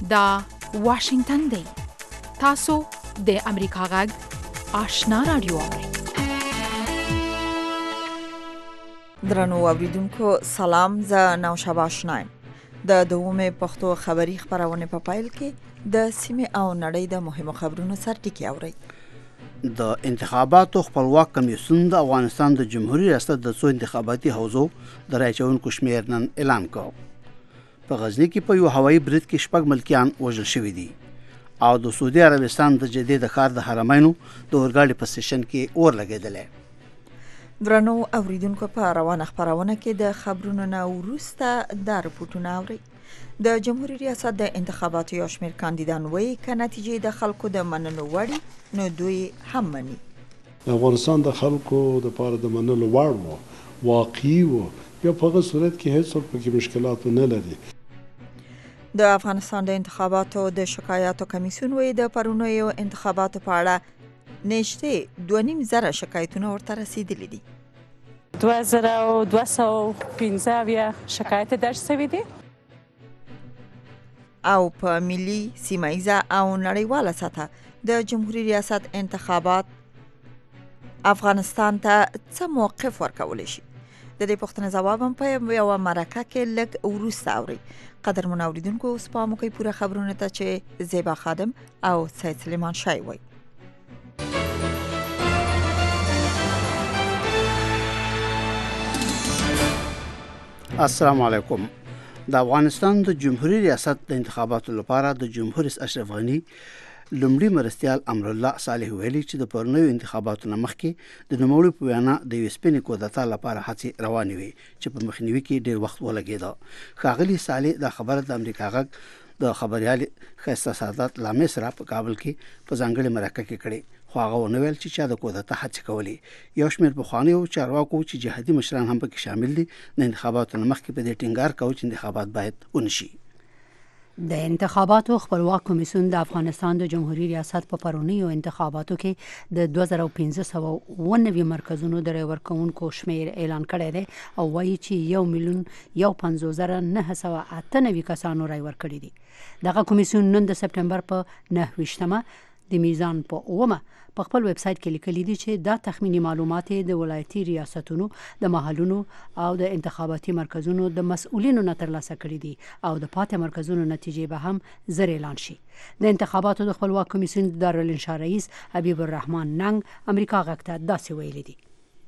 دا واشنگتن دی. تاسو د امریکا غږ آشنا رادیو اورئ. درنو اوریدونکو سلام، زه نوشابه آشنایم. د دومې پښتو خبری خبرونه په پایل کې د سیمې او نړۍ د مهمو خبرونو سرټکی اورئ. د انتخاباتو خپلواک کمیسیون د افغانستان د جمهوریت ریاست د څو انتخاباتي حوزو د راچونکو شمیر نن اعلان کړ. په غزنی کې په یو هوایي برید کې شپږ ملکیان وژل شوي دي او د سعودي عربستان د جدې د ښار د حرمینو د اورګاډي په سټیشن کې اور لګېدلی. درنو اوریدونکو په روانه خبرونه کې د خبرونو نه وروسته د رپورټونو اورئ. د جمهوریت ریاست د انتخاباتو یو شمېر کاندیدان وایي که نتیجې د خلکو د منلو وړ نو دوی هم مني. افغانستان د خلکو د پاره د منلو وړ وو، واقعي وو، یا په هغه صورت کې هیڅ څوک پکې مشکلات نه لري. د افغانستان د انتخاباتو د شکایاتو کمیسیون وایي د پرونیو انتخاباتو په اړه نږدې 2.5 شکایتونه ورته رسیدلي دي. 2215 شکایت درج شوي دي او په ملي، سیمایزه او نړیواله سطحه د جمهوریت ریاست انتخابات افغانستان ته څه موقف ورکولی شي؟ د دې پوښتنې ځواب هم په یوه مرکه کې لږ وروسته اورئ. قدرمن اوریدونکو اوس پام وکړئ پوره خبرونه ته چې زیبا خادم او سید سلیمان شای وایي. السلام علیکم. د افغانستان د جمهوریت ریاست د انتخاباتو لپاره د جمهور رئیس اشرف غني لومړي مرستیال امرالله صالح ویلي چې د پرونیو انتخاباتو نه مخکې د نوموړي په وینا د یو سپینې کودتا لپاره هڅې روانې وي چې په مخنیوي کې ډېر وخت ولګېده. ښاغلي صالح دا خبره د امریکا غږ د خبريال ښایسته سعادت لامې سره په کابل کې په ځانګړې مرکه کې کړې، خو هغه ونه ویل چې چا د کودتا هڅې کولې. یو شمېر پخوانیو چارواکو چې جهادي مشران هم پکې شامل دي د انتخاباتو نه مخکې په دې ټینګار کوي چې انتخابات باید ونشي. د انتخاباتو خپلواک کمیسیون د افغانستان د جمهوریت ریاست په پرونیو انتخاباتو کې د 2519 مرکزونو د رای ورکوونکو شمیر اعلان کړی دی او وایي چې 1,50,998 کسانو رای ورکړي دي. دغه کمیسیون نن د سپټمبر په 9 د میزان په 9 په خپل ویب سټ کې لیکلي دي چې دا تخمینی معلومات د ولایتي ریاستونو د محلونو او د انتخاباتي مرکزونو د مسؤلینو نه ترلاسه کړي دي او د پاتې مرکزونو نتیجې به هم زر اعلان شي. د انتخاباتو د خپلواک کمیسیون دارالانشا رئیس حبیب الرحمن ننګ امریکا غږ ته داسې ویلي دي.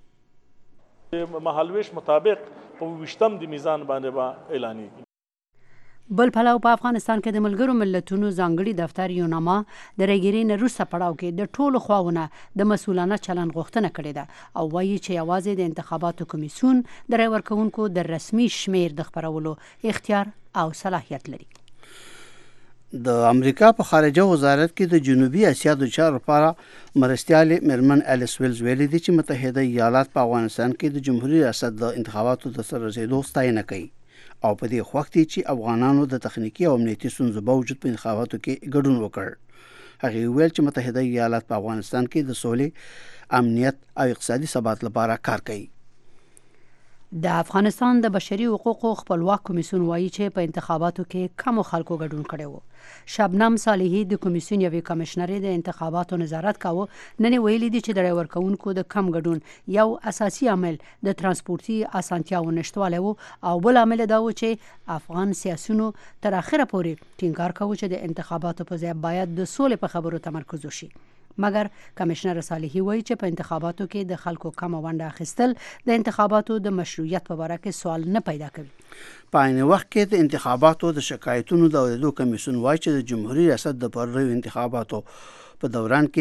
مهالویش مطابق په 20 د میزان باندې اعلانېږي. بل پلاو په افغانستان کې د ملګرو ملتونو ځانګړي دفتر یوناما د رایګیرۍ نه وروسته پړاو کې د ټولو خواونه د مسؤلانه چلند غوښتنه کړې ده او وایي چې یوازې د انتخاباتو کمیسیون د رای ورکوونکو د رسمي شمیر د خپرولو اختیار او صلاحیت لري. د امریکا په خارجه وزارت کې د جنوبي اسیا د چارو لپاره مرستیال میرمن الیس ویلز ویلي دي چې متحده ایالات په افغانستان کې د جمهوریت ریاست د انتخاباتو د سر رسیدو ستاینه کوي او په دې وخت کې چې افغانانو د تخنیکی او امنیتي ستونزو باوجود په انتخاباتو کې ګډون وکړ. هغه ویل چې متحده ایالات په افغانستان کې د سولې، امنیت او اقتصادي ثبات لپاره کار کوي. د افغانستان د بشري حقوقو خپلواک کمیسیون وایي چې په انتخاباتو کې کم خلکو ګډون کړی وو. شبنم صالحي د کمیسیون یوې کمشنرې د انتخاباتو نظارت کاوه نن ویلي دي چې د رای ورکوونکو د کم ګډون یو اساسي عامل د ترانسپورتي اسانتیاو نشټوالی وو او بل عامل دا و چې افغان سیاسیونو تر اخره پورې ټینګار کاوه چې د انتخاباتو په ځای باید د سولې په خبرو تمرکز وشي. مګر کمشنر صالحي وایي چې په انتخاباتو کې د خلکو کم ونډه اخیستل د انتخاباتو د مشروعیت په اړه کې سوال نه پیدا کوي. په عین وخت کې د انتخاباتو د شکایتونو د اوریدو کمیسیون وایي چې د جمهوریت ریاست د پرونیو انتخاباتو په دوران کې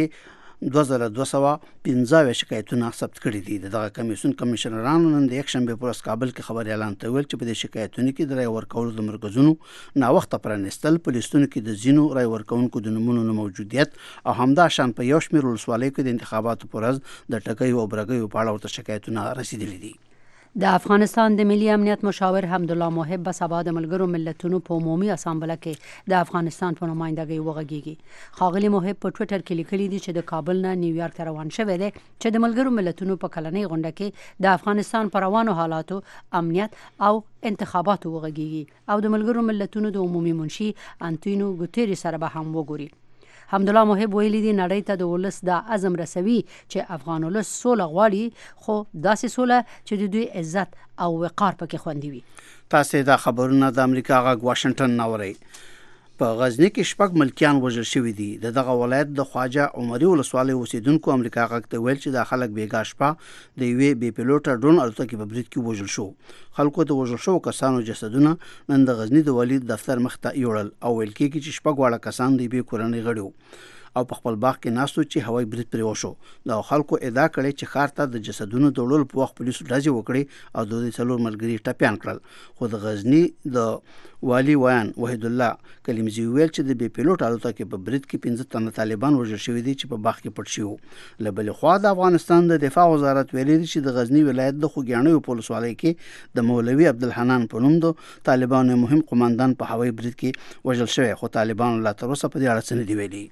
2215 شکایتونه ثبت کړي دي. دغه کمیسیون کمشنرانو نن د یک شنبه پر ورځ کابل کې خبر اعلان ته ویل چې په دې شکایتونو کې د رای ورکولو د مرکزونو ناوخته پرانیستل، په لیستونو کې د ځینو رای ورکوونکو د نومونو نه موجودیت او همداشان په یو شمېر ولسوالیو کې د انتخاباتو پر ورځ د ټکیو او برګیو په اړه ورته شکایتونه رسیدلي دي. د افغانستان د ملي امنیت مشاور حمدالله محب به سبا د ملګرو ملتونو په عمومي اسامبله کې د افغانستان په نمائندګۍ وغږیږي. ښاغلي محب په ټویټر کې لیکلي دي چې د کابل نه نیویارک ته روان شوی دی چې د ملګرو ملتونو په کلنۍ غونډه کې د افغانستان په روانو حالاتو، امنیت او انتخاباتو وغږیږي او د ملګرو ملتونو د عمومي منشي انټونیو ګوتریس سره به هم وګوري. حمدالله محب ویلي دي نړۍ ته د ولس د عزم رسوي چې افغان ولس سوله غواړي، خو داسې سوله چې د دوی عزت او وقار پکې خوندي وي. تاسو دا خبرونه د امریکا غږ واشنگټن نه اورئ. په غزنی کې شپږ ملکیان وژل شوي دي. دغه ولایت د خواجه عمري ولسوالۍ اوسیدونکو امریکا غږ ته ویل چې د خلک بیګا شپه د یوې بې پیلوټه ډرون الوتکې په برید کې وژل شو. خلکو د وژل شوو کسانو جسدونه نن د غزنی د والي دفتر مخ ته یوړل او ویل کېږي چې شپږ واړه کسان د یوې کورنۍ غړي وو او په خپل باغ کې ناستو چې هوایي برید پرې وشو. د خلکو ادعا کړې چې ښار ته د جسدونو د وړلو په وخت پولیسو ډزې وکړې او د دوی څلور ملګري ټپیان کړل. خو د غزنی د والي ویان وحید الله کلیمزي ویل چې د بې پیلوټ الوتکې په برید کې 15 تنه طالبان وژل شوي دي چې په باغ کې پټ شوي وو. له بلې خوا د افغانستان د دفاع وزارت ویلي دي چې د غزنی ولایت د خوږیاڼیو په ولسوالۍ کې د مولوي عبدالحنان په نوم د طالبانو مهم قماندان په هوایي برید کې وژل شوی، خو طالبانو لا تر اوسه په دې اړه څه نه دي ویلي.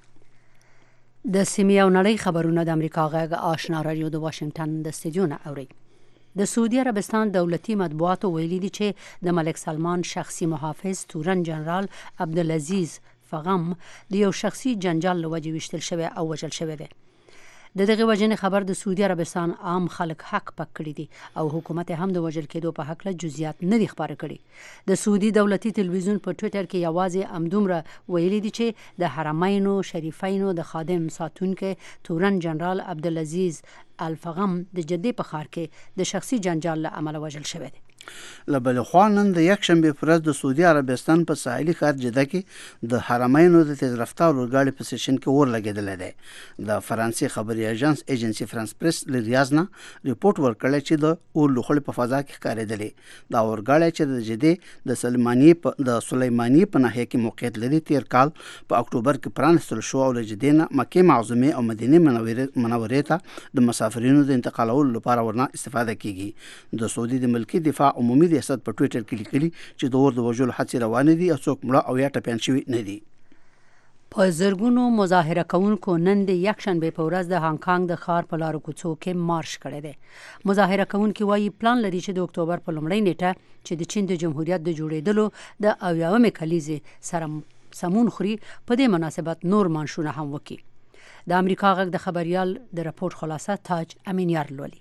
د سیمې او نړۍ خبرونه د امریکا غږ آشنا رادیو د واشنگټن د استودیو نه اوري. د سعودي عربستان دولتي مطبوعاتو ویلي دي چې د ملک سلمان شخصي محافظ تورن جنرال عبدالعزیز فغم د یو شخصي جنجال له وجې ویشتل شوی او وژل شوی دی. د دغه وجنې خبر د سعودي عربستان عام خلک حق پک کړی دي او حکومت هم د وژل کېدو په حق له جزئیات نه دي خبره کړي. د سعودي دولتي تلویزیون په ټویټر کې یوازې همدومره ویلي دي چې د حرمینو شریفینو د خادم ساتونکي تورن جنرال عبدالعزیز الفغم د جدې په ښار کې د شخصي جنجال له امله وژل شوی دی. له بلې خوا نن د یکشنبې په ورځ د سعودي عربستان په ساحلي ښار جده کې د حرمینو د تیز رفتار اورګاډي په سټیشن کې اور لګېدلی دی. د فرانسې خبري ایجنسي فرانس پریس له ریاض نه ریپورټ ورکړی چې د اور لوخړې په فضا کې ښکارېدلې. دا اورګاډی چې د جدې د سلیماني په ناحیه کې موقعیت لري تیر کال په اکتوبر کې پرانستل شو او له جدې نه مکې معظمې او مدینې منورې ته د مسافرینو د انتقالولو لپاره ورنه استفاده کیږي. د سعودي د ملکي دفاع عمومي ریاست په ټویټر کې لیکلي چې د اور د وژلو هڅې روانې دي او څوک مړه او یا ټپیان شوي نه دي. په زرګونو مظاهره کوونکو نن د یکشنبې په ورځ د هانګ کانګ د ښار په لارو کوڅو کې مارش کړی دی. مظاهره کوونکي وایي پلان لري چې د اکتوبر په لومړۍ نیټه چې د چین د جمهوریت د جوړېدلو د 80مې کلیزې سره سمون خوري په دې مناسبت نور مانشونه هم وکړي. د امریکا غږ د خبریال د راپور خلاصه تاج امینیار لولي.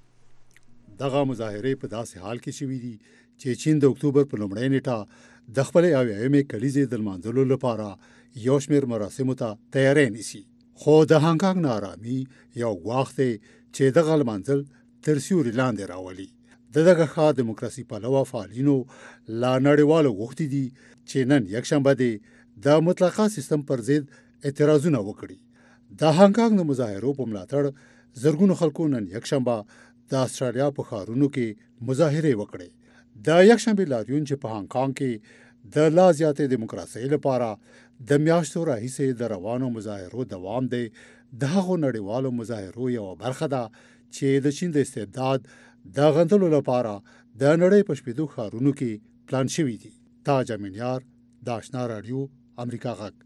دغه مظاهرې په داسې حال کې شوي دي چې چین د اکتوبر په لومړۍ نیټه د خپلې 80مې کلیزې د لمانځلو لپاره یو شمېر مراسمو ته تیاری نیسي. خو د هانګ کانګ نارامي یو ګواښ دی چې دغه لمانځل تر سیوري لاندې راولي. دغه ښار دیموکراسي پلوه فعالینو لا نړیوالو غوښتي دي چې نن یکشنبه دی د مطلقه سیستم پر ضد اعتراضونه وکړي. د هانګ کانګ د مظاهرو په ملاتړ زرګونو خلکو نن یکشنبه د استرالیا په ښارونو کې مظاهرې وکړې. د یکشنبې لاریون چې په هانګ کانګ کې د لا زیاتې دیموکراسۍ لپاره د میاشتو راهیسې د روانو مظاهرو دوام دی، د هغو نړیوالو مظاهرو یوه برخه ده چې د چین د استبداد د غندلو لپاره د نړۍ په شپېدو ښارونو کې پلان شوي دي. تاج امینیار، د آشنا راډیو، امریکا غږ.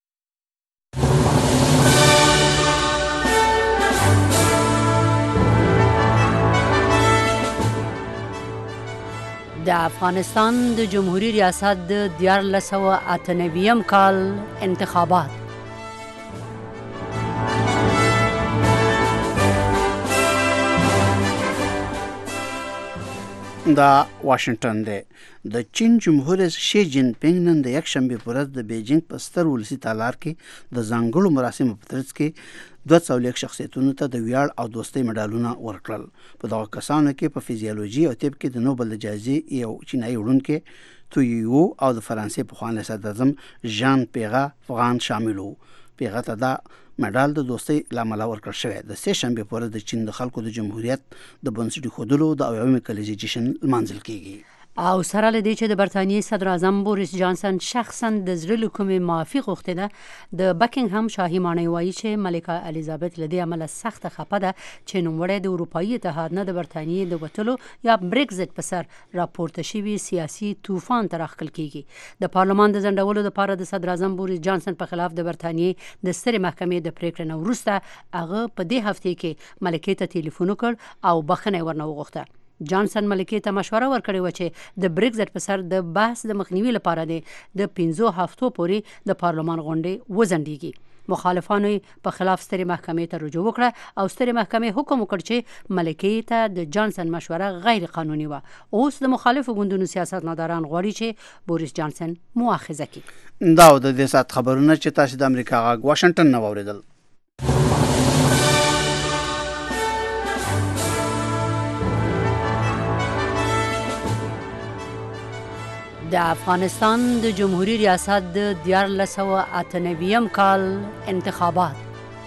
د افغانستان د جمهوریت ریاست د 1998 کال انتخابات دا واشنگټن دی. د چین جمهور رئیس شي جین پینګ نن د یکشنبې په ورځ د بیجینګ په ستر ولسي تالار کې د ځانګړو مراسمو په ترڅ کې 201 شخصیتونو ته د ویاړ او دوستۍ مډالونه ورکړل. په دغه کسانو کې په فزیولوژي او طب کې د نوبل د جایزې یو چینایي وړونکی تویو او د فرانسې پخوانی صدراعظم ژان پیغا فغان شامل وو. پیغا ته دا مډال د دوستۍ لامل ورکړل شوی. د سه شنبې په ورځ د چین د خلکو د جمهوریت د بنسټ ایښودلو د 80مې کلیزې جشن لمانځل کیږي. او سره له دې چې د برتانیې صدر اعظم بوریس جانسن شخصا د زړه له کومې معافي غوښتې ده، د بکینګهم شاهي ماڼۍ وایي چې ملکه الیزابت له دې امله سخته خفه ده چې نوموړی د اروپایي اتحاد نه د برتانیې د وتلو یا بریکزټ په سر راپورته شوي سیاسي طوفان ته راښکل کیږي. د پارلمان د ځنډولو لپاره د صدر اعظم بوریس جانسن په خلاف د برتانیې د سترې محکمې د پریکړې نه وروسته هغه په دې هفته کې ملکې ته ټلیفون وکړ او بخښنه ورنه وغوښته. جانسن ملکې ته مشوره ورکړې و چې د بریکزټ په سر د بحث د مخنیوي لپاره د 15 هفتو پورې د پارلمان غونډې وځنډیږي. مخالفانو په خلاف سترې محکمې ته رجوع وکړه او سترې محکمې حکم وکړ چې ملکې ته د جانسن مشوره غیر قانوني و. اوس د مخالفو ګوندونو سیاستمداران غواړي چې بوریس جانسن مؤاخذه کړي. دا د دې سات خبرونه چې تاسو د امریکا غږ واشنگټن نه واوریدل. د افغانستان د جمهوریت ریاست د 1998 کال انتخابات.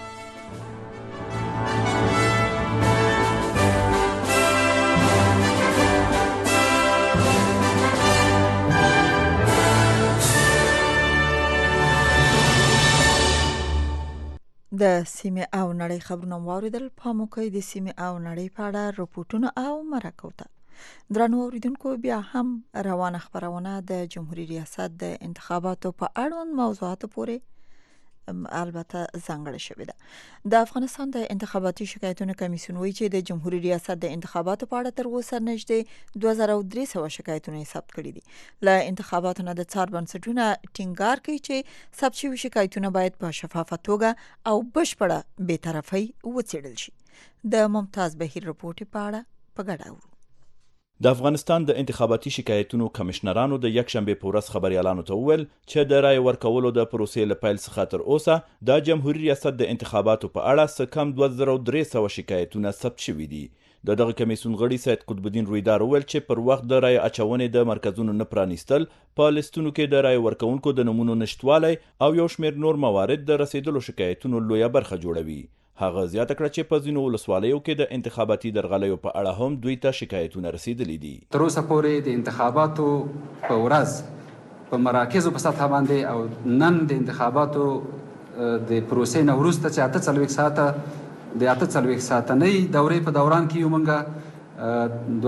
د سیمې او نړۍ خبرونه واوریدل. پام وکړئ د سیمې او نړۍ په اړه رپورټونه او مرکو ته. درنو اوریدونکو، بیا هم روانه خبرونه د جمهوریت ریاست د انتخاباتو په اړوند موضوعاتو پورې البته ځانګړې شوې ده. د افغانستان د انتخاباتي شکایتونو کمیسیون وایي چې د جمهوریت ریاست د انتخاباتو په اړه تر اوسه نږدې 2300 شکایتونه ثبت کړي دي. له انتخاباتو نه د څار بنسټونه ټینګار کوي چې ثبت شوي شکایتونه باید په شفافه توګه او بشپړه بېطرفۍ وڅېړل شي. د ممتاز بهیر رپورټ په اړه په ګډه اورو. د افغانستان د انتخاباتي شکایتونو کمشنرانو د یکشنبه په ورځ خبريالانو ته وویل چې د رای ورکولو د پروسې له پیل څخه تر اوسه د جمهوریت ریاست د انتخاباتو په اړه څه کم 2300 شکایتونه ثبت شوي دي. دغه کمیسیون غړي سید قطب الدین رویدار وویل چې پر وخت د رای اچونې د مرکزونو نه پرانیستل، په لیستونو کې د رای ورکونکو د نمونو نشټوالی او یو شمېر نور موارد د رسیدلو شکایتونو لویه برخه جوړوي. هغه زیاته کړه چې په ځینو ولسوالیو کې د انتخاباتي درغلیو په اړه هم دوی ته شکایتونه رسیدلي دي. تر اوسه پورې د انتخاباتو په ورځ په مراکزو په سطح باندې او نن د انتخاباتو د پروسې نه وروسته چې 48 ساعته د 48 ساعتنۍ دورې په دوران کې یو موږ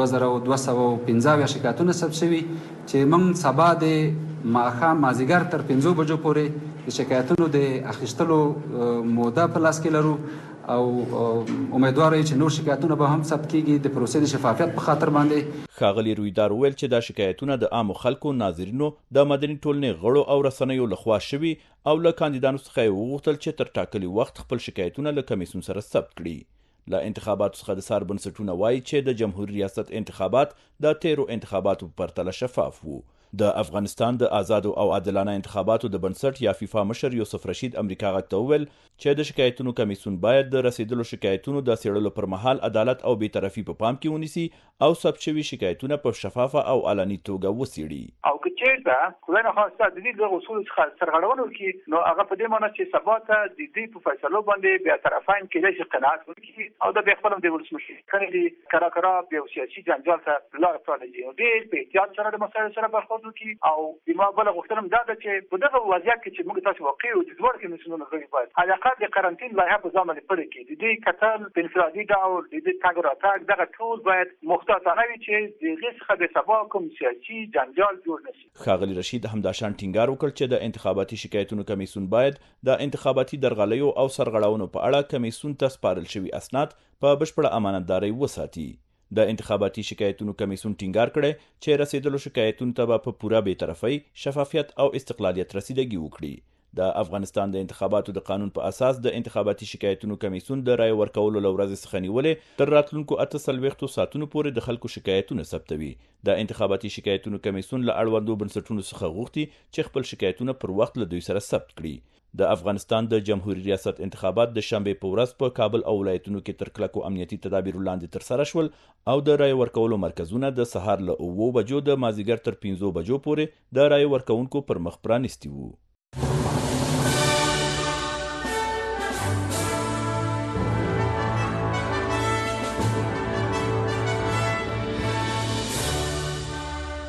2215 شکایتونه ثبت شوي چې موږ سبا د ماښام مازدیګر تر 5 بجو پورې د شکایتونو د اخیستلو موده په لاس کې لرو او امیدوار یو چې نور شکایتونه به هم ثبت کیږي د پروسې د شفافیت په خاطر باندې. ښاغلي رویدار وویل چې دا شکایتونه د عامو خلکو، ناظرینو، د مدني ټولنې غړو او رسنیو لخوا شوي او له کاندیدانو څخه یې وغوښتل چې تر ټاکلي وخت خپل شکایتونه له کمیسیون سره ثبت کړي. له انتخاباتو څخه د څار بنسټونه وایي چې د جمهوریت ریاست انتخابات د تیرو انتخاباتو په پرتله شفاف وو. د افغانستان د آزادو او عادلانه انتخاباتو د بنسټ یا فیفا مشر یوسف رشید امریکا غږ ته وویل چې د شکایتونو کمیسیون باید د رسیدلو شکایتونو د څېړلو پر مهال عدالت او بیطرفي په پام کې ونیسي او ثبت شوي شکایتونه په شفافه او علني توګه وڅېړي. او که چېرته خدای نخواسته د دې د اصولو څخه سرغړونه وکړي نو هغه په دې معنی چې سبا ته د دې په فیصلو باندې بیطرفان کېدای شي قناعت وکړي او د بیا خپل د ولسمشر کړي کرا بیا سیاسي جنجال ته لار پرانیزي. ډېر په احتیاط سره د مسایلو سره برخورد وکړي او بما بل غوښتنم دا ده چې په دغه وضعیت کې چې موږ تاسو واقعي او د دوړ کې مسلمانانو غوښتي باید علاقه د قرنټین لایحه په ځان باندې پړې کې د دې کتل په انفرادي ډول د دې تاګ راتګ دغه ټول باید محتاطانه وي چې د هغې څخه د سبا کوم سیاسي جنجال جوړ نه شي. ښاغلي رشید همداشان ټینګار وکړ چې د انتخاباتي شکایتونو کمیسیون باید د انتخاباتي درغلیو او سرغړونو په اړه کمیسیون ته سپارل شوي اسناد په بشپړه امانتدارۍ وساتي. د انتخاباتي شکایتونو کمیسیون ټینګار کړی چې رسیدلو شکایتونو ته په پوره بېطرفۍ، شفافیت او استقلالیت رسیدګي وکړي. د افغانستان د انتخاباتو د قانون په اساس د انتخاباتي شکایتونو کمیسیون د رای ورکولو له ورځې څخه نیولې تر راتلونکو 48 ساعتونو پورې د خلکو شکایتونه ثبتوي. د انتخاباتي شکایتونو کمیسیون له اړوندو بنسټونو څخه غوښتي چې خپل شکایتونه پر وخت له دوی سره ثبت کړي. د افغانستان د جمهوریت ریاست انتخابات د شنبه په ورځ په کابل او ولایتونو کې تر کلکو امنیتي تدابیرو لاندې ترسره شول او د رای ورکولو مرکزونه د سهار له 9 بجو د مازدیګر تر 5 بجو پورې د رای ورکونکو پر مخ پرانیستي وو.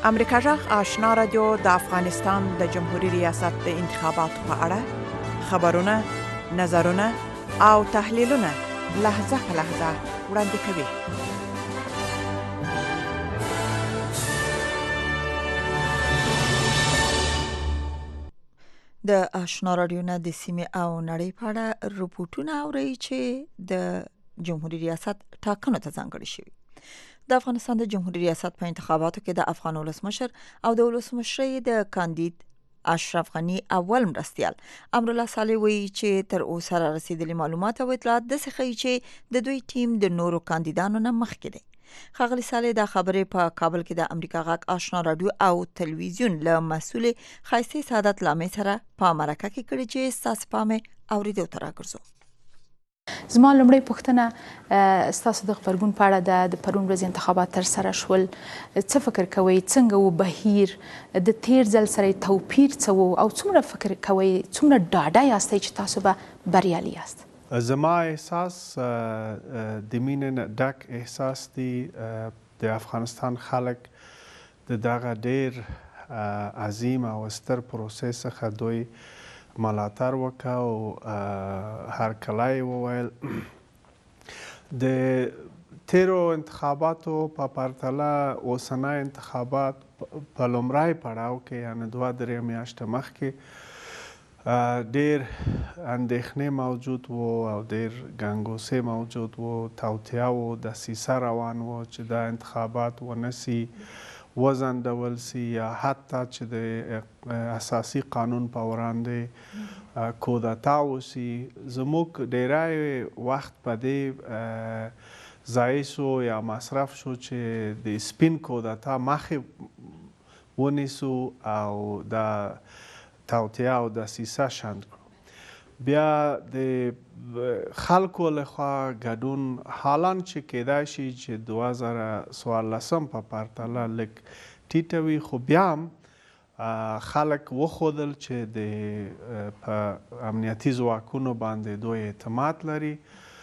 امریکا جغ آشنا رادیو د افغانستان د جمهوریت ریاست د انتخاباتو په اړه خبرونه، نظرونه او تحلیلونه لحظه په لحظه وړاندې کوي. د آشنا رادیو نه د سیمې او نړۍ په اړه رپورټونه اوري چې د جمهوریت ریاست ټاکنو ته ځانګړي شوي. د افغانستان د جمهوریت ریاست په انتخاباتو کې د افغان ولسمشر او د ولسمشرۍ د کاندید اشرف غنی اول مرستیال امرالله صالح وایي چې تر اوسه را رسیدلي معلومات او اطلاعات داسې ښیي چې د دوی ټیم د نورو کاندیدانو نه مخکې دی. ښاغلي صالح دا خبرې په کابل کې د امریکا غږ آشنا رادیو او تلویزیون له مسؤل خایستې سعادت لامې سره په مرکه کې کړې چې ستاسو پام یې اورېدو ته راګرځو. زما لومړی پوښتنه ستاسو د غبرګون په اړه د پرون ورځې انتخابات ترسره شول، څه فکر کوئ څنګه و بهیر د تیر ځل سره توپیر څه و او څومره فکر کوئ څومره ډاډه یاستئ چې تاسو به بریالي یاست؟ زما احساس د مینې نه ډک احساس دی. د افغانستان خلک د دغه ډیر عظیم او ستر پروسې څخه دوی ملاتړ وکړ او هرکلی یې وویل. د تیرو انتخاباتو په پرتله اوسنی انتخابات په لومړی پړاو کې یعنې 2-3 میاشتې مخکې ډیر اندېښنې موجود و او ډیر ګنګوسې موجود و، توطیه و، دسیسه روان و چې دا انتخابات ونسي، وځنډول سي یا حتی چې د اساسي قانون په وړاندې کودتا وسي. زموږ ډیری وخت په دې ضایع شو یا مصرف شو چې د سپین کودتا مخې ونیسو او دا توطیه او دسیسه شنډ کړو. بیا د خلکو لخوا ګډون حالان چې کېدای شي چې 2014 په پرتله لږ ټیټه وي، خو بیا هم خلک وښودل چې په امنیتي ځواکونو باندې دوی اعتماد لري.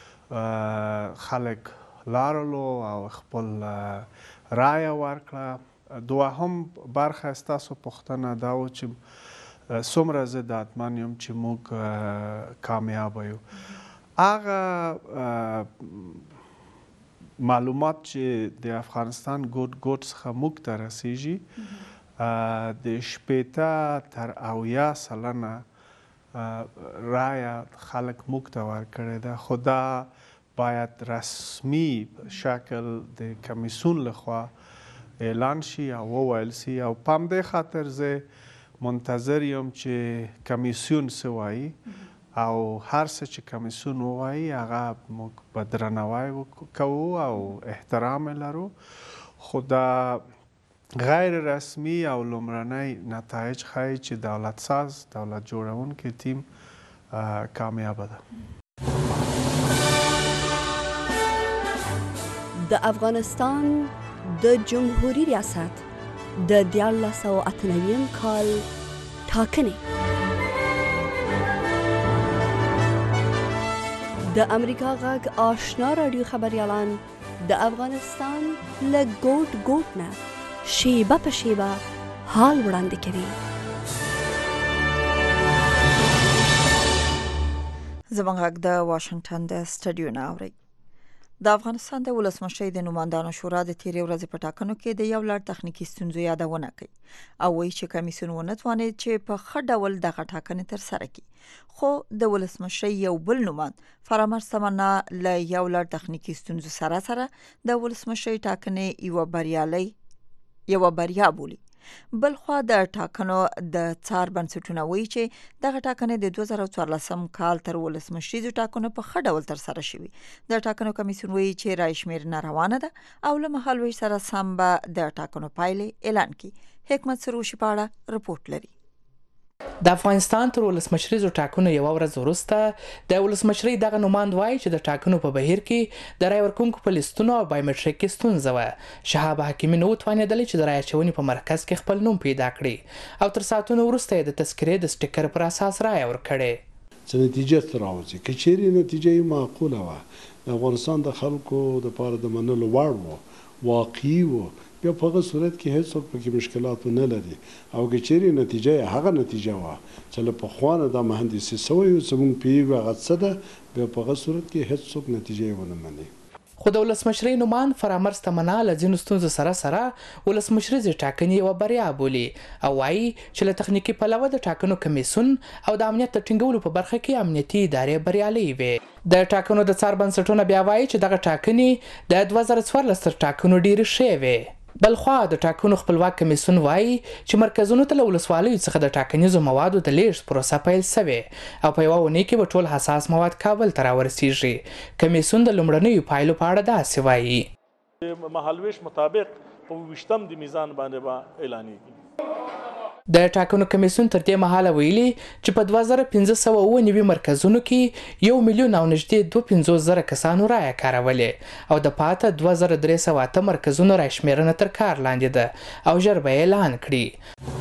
خلک لاړلو او خپل رایه ورکړه. دوهم برخه ستاسو پوښتنه دا و چې څومره زه ډاډمن یم چې موږ کامیابه یو. هغه معلومات چې د افغانستان ګوټ څخه موږ ته رسیږي د 80% رایه خلک موږ ته ورکړې ده، خو دا باید رسمي شکل د کمیسیون لخوا اعلان شي او وویل سي. او په همدې خاطر زه منتظر یم چې کمیسیون څه وایي او هر څه چې کمیسیون ووایي هغه موږ به درناوی کوو او احترام یې لرو. خو دا غیر رسمي او لومړنی نتایج ښایي چې دولتساز دولت جوړونکی ټیم کامیابه ده. د افغانستان د جمهوریت ریاست د 1998 کال ټاکنې د امریکا غږ آشنا رادیو خبریالان د افغانستان له ګوټ ګوټ نه شیبه په شیبه حال وړاندې کوي. زموږ غږ د واشنگټن د سټډیو نه اوري. د افغانستان د ولسمشرۍ د نمایندانو شورا د تیرې ورځې په ټاکنو کې د یو لړ تخنیکي ستونزو یادونه کوي او وایي چې کمیسیون ونه توانید چې په ښه ډول دغه ټاکنې ترسره کړي. خو د ولسمشرۍ یو بل نوماند فرامرز تمنا له یو لړ تخنیکي ستونزو سره د ولسمشرۍ ټاکنې یوه بریا بولي. بلخوا د ټاکنو د څار بنسټونه وایي چې دغه ټاکنې د 2014 کال تر ولسمشریزو ټاکنو په ښه ډول ترسره شوي. د ټاکنو کمیسیون وایي چې رایې شمېرنه روانه ده او له مهالویش سره سم به د ټاکنو پایلې اعلان کړي. حکمت سروشي په اړه رپورټ لري. د افغانستان تر ولسمشریزو ټاکنو یو ورځ وروسته د ولسمشرۍ دغه نوماند وایي چې د ټاکنو په بهیر کې د رای ورکوونکو په لیستونو او بایومټریک کې ستونزه وه. شهاب حکیمي نه وتوانېدلی چې د رایې اچونې په مرکز کې خپل نوم پیدا کړي او تر ساعتونو وروسته یې د تذکرې د سټیکر پر اساس رایه ورکړې. چې نتیجه ته راوځي که چیرې نتیجه یې معقوله وه، د افغانستان د خلکو دپاره د منلو وړ وه، واقعي وه، بیا په هغه صورت کې هیڅ څوک پکې مشکلات نه لري او که چیرې نتیجه هغه نتیجه وه چې له پخوانه دا مهندسي سوی وي چې موږ پوهېږو هغه څه ده بیا په هغه صورت کې هیڅ څوک نتیجه یې ونه مني. خو د ولسمشرۍ نومان فرامرز تمنا له ځینو ستونزو سره ولسمشریزې ټاکنې یوه بریا بولي او وایي چې له تخنیکي پلوه د ټاکنو کمیسیون او د امنیت د ټینګولو په برخه کې امنیتي ادارې بریالۍ وې. د ټاکنو د څار بنسټونه بیا وایي چې دغه ټاکنې د 2014 تر ټاکنو ډېرې ښې وې. بلخوا د ټاکنو خپلواک کمیسیون وایي چې مرکزونو ته له ولسوالیو څخه د ټاکنیزو موادو د لیږد پروسه پیل سوې او په یوه اونۍ کې به ټول حساس مواد کابل ته راورسیږي. کمیسیون د لومړنیو پایلو په اړه داسې وایي. مهالویش مطابق په 20 د میزان باندې به اعلانېږي. د ټاکنو کمیسیون تر دې مهاله ویلي چې په 2599 مرکزونو کې 1,250,000 کسانو رایه کارولې او د پاته 2308 مرکزونو راشمیرنه تر کار لاندې ده او ژر به اعلان کړي.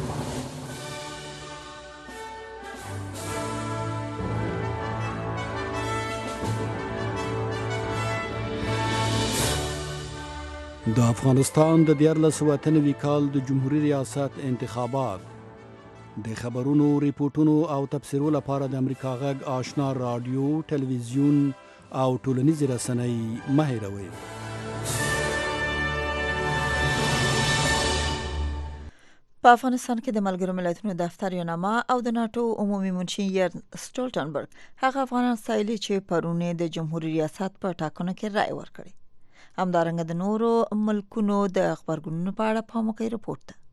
د افغانستان د 1998 کال د جمهوریت ریاست انتخابات د خبرونو ریپورتونو او تبصرو لپاره د امریکا غږ آشنا رادیو ټلویزیون او ټولنیزې رسنۍ مه هیروئ. په افغانستان کې د ملګرو ملتونو دفتر یوناما او د ناتو عمومي منشي یرن سټولټنبرګ هغه افغانان ستایلي چې پرونې د جمهوریت ریاست په ټاکنو کې رائے ورکړي. همدارنګه د نورو ملکونو د خبرګونونو په اړه پام وکړئ رپورټ ده.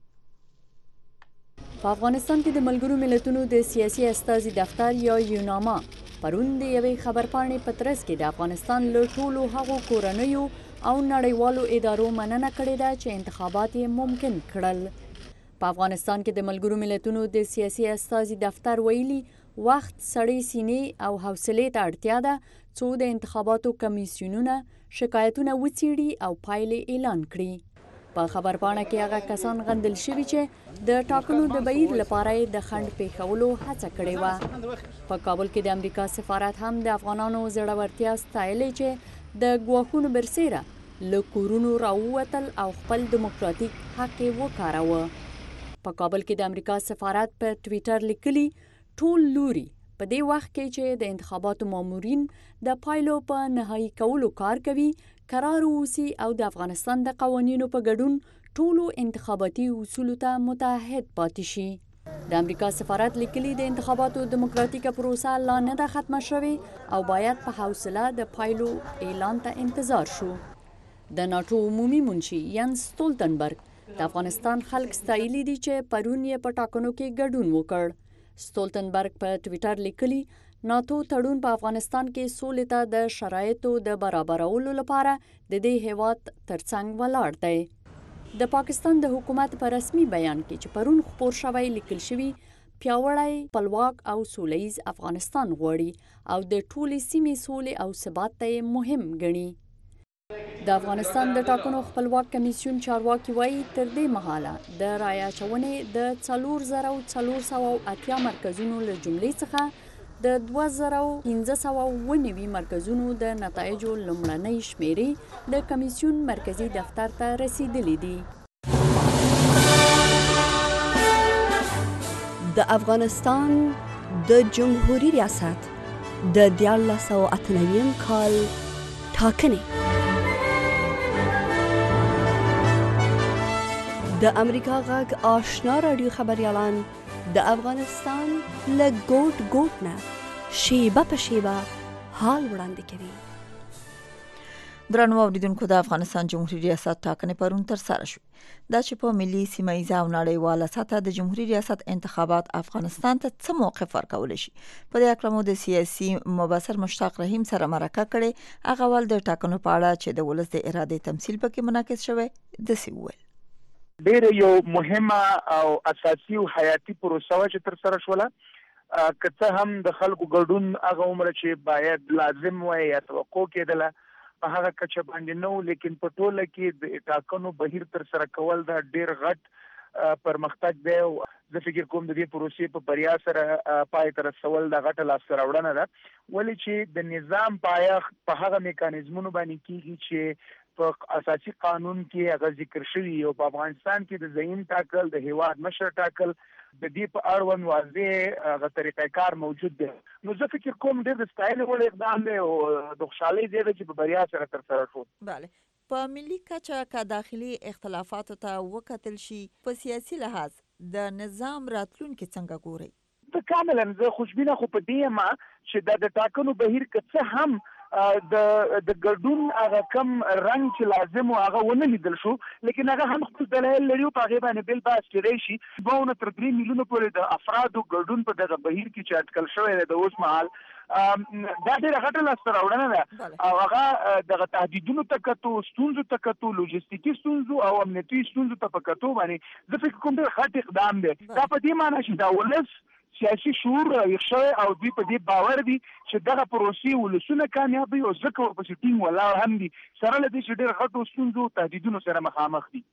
په افغانستان کې د ملګرو ملتونو د سیاسي استازي دفتر یا یوناما پرون د یوې خبرپاڼې په ترڅ کې د افغانستان له ټولو هغو کورنیو او نړیوالو ادارو مننه کړې ده چې انتخابات یې ممکن کړل. په افغانستان کې د ملګرو ملتونو د سیاسي استازي دفتر ویلي وخت سړې سینې او حوصلې ته اړتیا ده څو د انتخاباتو کمیسیونونه شکایتونه وڅېړي او پایلې اعلان کړي. په خبرپاڼه کې هغه کسان غندل شوي چې د ټاکنو د بهیر لپاره یې د خنډ پیښولو هڅه کړې وه. په کابل کې د امریکا سفارت هم د افغانانو زړورتیا ستایلې چې د ګواښونو برسیره له کورونو راووتل او خپل دیموکراتیک حق یې وکاراوه. په کابل کې د امریکا سفارت په ټویټر لیکلي ټول لوري په دې وخت کې چې د انتخاباتو مامورین د پایلو په نهایي کولو کار کوي قرار اوسي او د افغانستان د قوانینو په ګډون ټولو انتخاباتي اصولو ته متحد پاتې شي. د امریکا سفارت لیکلي د انتخاباتو دیموکراتیکه پروسه لا نه ده ختمه شوې او باید په حوصله د پایلو اعلان ته انتظار شو. د ناتو عمومي منشي یانس سټولټنبرګ د افغانستان خلک ستایلي دي چې پرون یې په ټاکنو کې ګډون وکړ. سټولټنبرګ په ټویټر لیکلي ناتو تړون په افغانستان کې سولې ته د شرایطو د برابرولو لپاره د دې هیواد ترڅنګ ولاړ دی. د پاکستان د حکومت په رسمي بیان کې چې پرون خپور شوی لیکل شوی پیاوړی خپلواک او سولیز افغانستان غواړي او د ټولې سیمې سولې او ثبات ته مهم ګڼي. د افغانستان د ټاکنو خپلواک کمیسیون چارواکي وایي تر دې مهاله د رایه اچونې د 4480 مرکزونو له جملې څخه د 2590 مرکزونو د نتایجو لومړنۍ شمیرې د کمیسیون مرکزی دفتر ته رسیدلې دي. د افغانستان د جمهوریت ریاست د 1998 کال ټاکنې د امریکا غږ آشنا رادیو خبریالان د افغانستان له ګوټ ګوټ نه شیبه په شیبه حال وړاندې کوي. درنو اوریدونکو د افغانستان جمهوریت ریاست ټاکنې پرون ترسره شوې. دا چې په ملي سیمه ییزه او نړیواله سطحه د جمهوریت ریاست انتخابات افغانستان ته څه موقف ورکولی شي. په دې اړه مو د سیاسي مبصر مشتاق رحیم سره مرکه کړې. هغه ول د ټاکنو په اړه چې د ولس د ارادې تمثیل پکې منعکس شوی داسې وویل. ډېر یو مهمه او اساسي او حیاتي پروسه و چې ترسره شوله. که څه هم د خلکو ګډون هغه عمره چې باید لازم وای یا توقع کېدله په هغه کچه باندې نه و، لیکن په ټوله کې د ټاکنو بهیر ترسره کول دا ډېر غټ پرمختګ دی او زه فکر کوم د دې پروسې په بریا سره پای ته رسول د غټه لاسته راوړنه ده. ولې چې د نظام پایښت په هغه میکانیزمونو باندې کېږي چې په اساسي قانون کې هغه ذکر شوی او په افغانستان کې د زعیم ټاکل د هیواد مشر ټاکل د دې په اړوند واضح هغه طریقه کار موجود دی. نو زه فکر کوم ډېر د ستایلو وړ اقدام دی او د خوشحالۍ ځای دی چې په بریا سره ترسره شو. بله په ملي کچه که داخلي اختلافاتو ته وکتل شي په سیاسي لحاظ د نظام راتلونکي څنګه ګورئ؟ کاملا زه خوشبینه خو په دې یم چې د ټاکنو بهیر که څه هم د ګډون هغه کم رنګ چې لازم و هغه ونه لیدل شو، لیکن هغه هم خپل دلایل لري او په هغې باندې بل بحث کیدی شي. 2 تر 3 میلیونه پورې د افرادو ګډون په دغه بهیر کې چې اټکل شوی دی د اوس مهال دا ډېره غټه لاسته راوړنه ده او هغه دغه تهدیدونو ته کتو، ستونزو ته کتو، لوجستیکي ستونزو او امنیتي ستونزو ته په کتو باندې زه فکر کوم ډېر غټ اقدام دی. دا په دې معنی چې دا ولس سیاسي شعور راویښ شوی او دوی په دې باور دي چې دغه پروسې ولسونه کامیابوي او ځکه ورپسې ټینګ ولاړ هم دي سره له دې چې ډېر غټو ستونزو تهدیدونو سره مخامخ دي.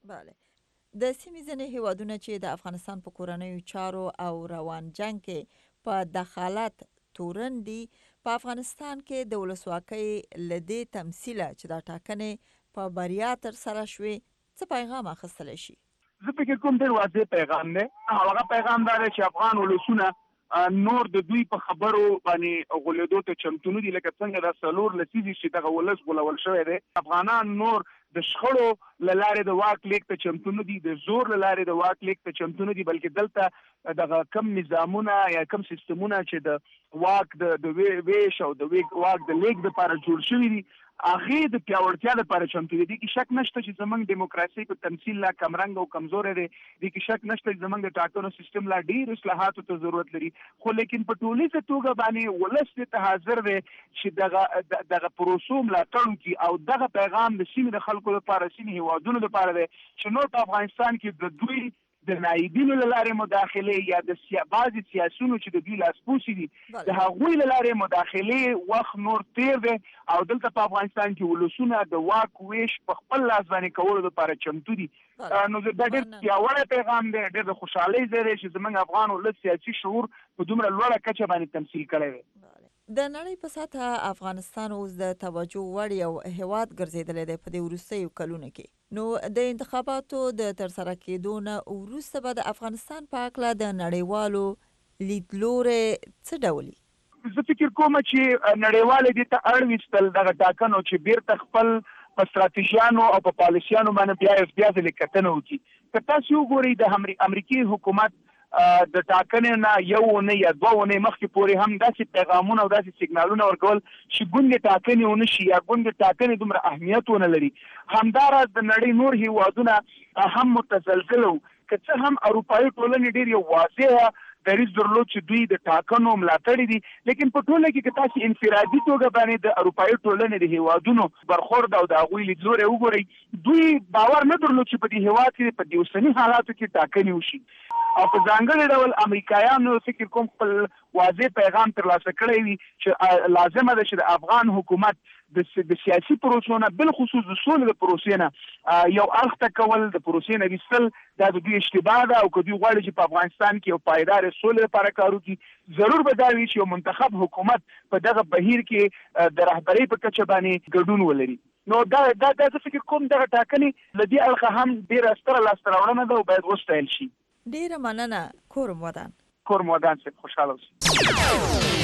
د سیمې ځینې هیوادونه چې د افغانستان په کورنیو چارو او روان جنګ کې په دخالت تورن دي، په افغانستان کې د ولسواکۍ له دې تمثیله چې دا ټاکنې په بریا ترسره شوې څه پیغام اخیستلی شي؟ زه فکر کوم ډېر واضح پیغام دی. هغه پیغام دا دی چې افغان ولسونه نور د دوی په خبرو باندې غولېدو ته چمتو نه دي، لکه څنګه دا 4 لسیزې چې دغه ولس غولول شوی دی. افغانان نور د شخړو له لارې د واک لیک ته چمتو نه دي، د زور له لارې د واک لیک ته چمتو نه دي، بلکې دلته دغه کم نظامونه یا کم سیستمونه چې د واک د ویش او د واک د لیک دپاره جوړ شوي دي هغې د پیاوړتیا لپاره چمتو دي. دې کې شک نشته چې زموږ دیموکراسي په تمثیل لا کمرنګ او کمزوری دی. دې کې شک نشته چې زموږ د ټاکنو سیستم لا ډېر اصلاحاتو ته ضرورت لري، خو لیکن په ټولیزه توګه باندې ولس دې ته حاضر دی چې دغه پروسو ملاتړ وکړي او دغه پیغام د سیمې د خلکو لپاره، سیمې هیوادونو لپاره دی چې نور په افغانستان کې د دوی د نایبینو له لارې مداخلې یا د بعضې سیاسونو چې د دوی لاسپوڅي دي د هغوی له لارې مداخلې وخت نور تیر دی او دلته په افغانستان کې ولسونه د واک ویش په خپل لاس باندې کولو لپاره چمتو دي. نو دا ډېر پیاوړی پیغام دی، ډېر د خوشحالۍ ځای دی چې زموږ افغان ولس سیاسي شعور په دومره لوړه کچه باندې تمثیل کړی دی. د نړۍ په سطحه افغانستان اوس د توجه وړ یو هیواد ګرځېدلی دی په دې وروستیو کلونو کې. نو د انتخاباتو د ترسره کېدو نه وروسته به د افغانستان په هکله د نړیوالو لیدلوري څه ډول وي؟ زه فکر کوم چې نړیوال دې ته اړویستل دغه ټاکنو چې بیرته خپل په ستراتیژیانو او په پالیسیانو باندې بیا ځلې کتنه وکړي. که تاسو وګورئ د امریکایي حکومت د ټاکنې نه 1 اونۍ یا 2 اونۍ مخکې پورې هم داسې پیغامونه او داسې سیګنالونه ورکول چې ګوندې ټاکنې ونه شي یا ګوندې ټاکنې دومره اهمیت ونه لري. همداراز د نړۍ نور هیوادونه هم متزلزل وو، که څه هم اروپایي ټولنې ډېر یو واضح دریځ درلود چې دوی د ټاکنو ملاتړي دي، لیکن په ټوله کې که تاسو انفرادي توګه باندې د اروپایي ټولنې د هیوادونو برخورد او د هغوی لیدلوری وګورئ، دوی باور نه درلود چې په دې هیواد کې په دې اوسني حالاتو کې ټاکنې وشي. او په ځانګړي ډول امریکایانو فکر کوم خپل واضح پیغام ترلاسه کړی وي چې لازمه ده چې د افغان حکومت د سیاسي پروسو نه بالخصوص د سولې د پروسې نه یو اړخ ته کول، د پروسې نه ویستل، دا د دوی اشتباه ده او که دوی غواړي چې په افغانستان کې یو پایدار سولې لپاره کار وکړي، ضرور به دا وي چې یو منتخب حکومت په دغه بهیر کې د رهبرۍ په کچه باندې ګډون ولري. نو دا زه فکر کوم دغه ټاکنې له دې اړخه هم ډېره ستره لاسته راوړنه ده او باید وستایل شي. ډېره مننه. کورم ودان صاحب، خوشحاله اوسئ.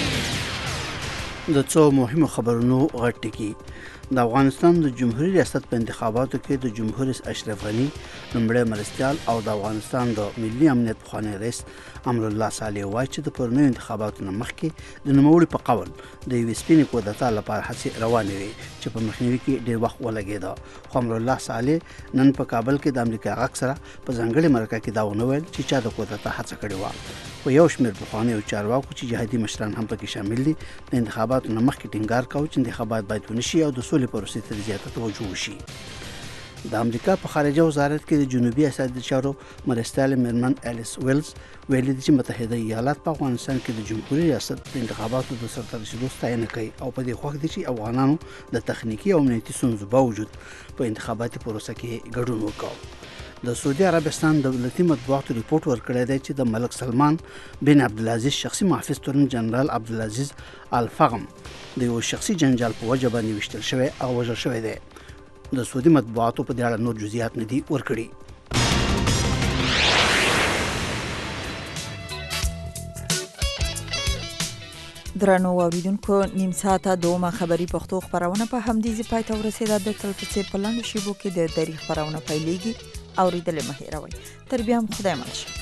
د څو مهمو خبرونو غټ ټکی. د افغانستان د جمهوریت ریاست په انتخاباتو کې د جمهور رئیس اشرف غنی لومړی مرستیال او د افغانستان د ملي امنیت پخوانی رئیس امرالله صالح وایي چې د پرونیو انتخاباتو نه مخکې د نوموړي په قول د یوې سپینې کودتا لپاره هڅې روانې وې چې په مخنیوي کې ډېر وخت ولګېده، خو امرالله صالح نن په کابل کې د امریکا غږ سره په ځانګړې مرکه کې دا ونه ویل چې چا د کودتا هڅه کړې وه. خو یو شمېر پخوانیو چارواکو چې جهادي مشران هم پکې شامل دي د انتخاباتو نه مخکې ټینګار کاوه چې انتخابات باید ونه شي او د سولې پروسې ته زیاته توجه وشي. د امریکا په خارجه وزارت کې د جنوبي اسیا چارو مرستیال میرمن الیس ویلز ویلي دي چې متحده ایالات په افغانستان کې د جمهوریت ریاست د انتخاباتو د سرته رسیدو ستاینه کوي او په دې خوښ دي چې افغانانو د تخنیکي او امنیتي ستونزو باوجود په انتخاباتي پروسه کې ګډون وکړ. د سعودي عربستان دولتي مطبوعاتو ریپورت ورکړی دی چې د ملک سلمان بن عبدالعزیز شخصي محافظ تورن جنرال عبدالعزیز الفغم د یو شخصي جنجال په وجه باندې وشتل شوی او وژل شوی دی. د سعودي مطبوعاتو په دې اړه نور جزئیات نه دي ورکړي. درنو اوریدونکو، نیم ساعته دومه خبری پښتو خبرونه په همدې ځای پای ته ورسېده. د تل په څیر په لاندې شیبو کې د دری خبرونه پیلېږي. اوریدل مه هېروئ. تر بیا هم خدای مل شه.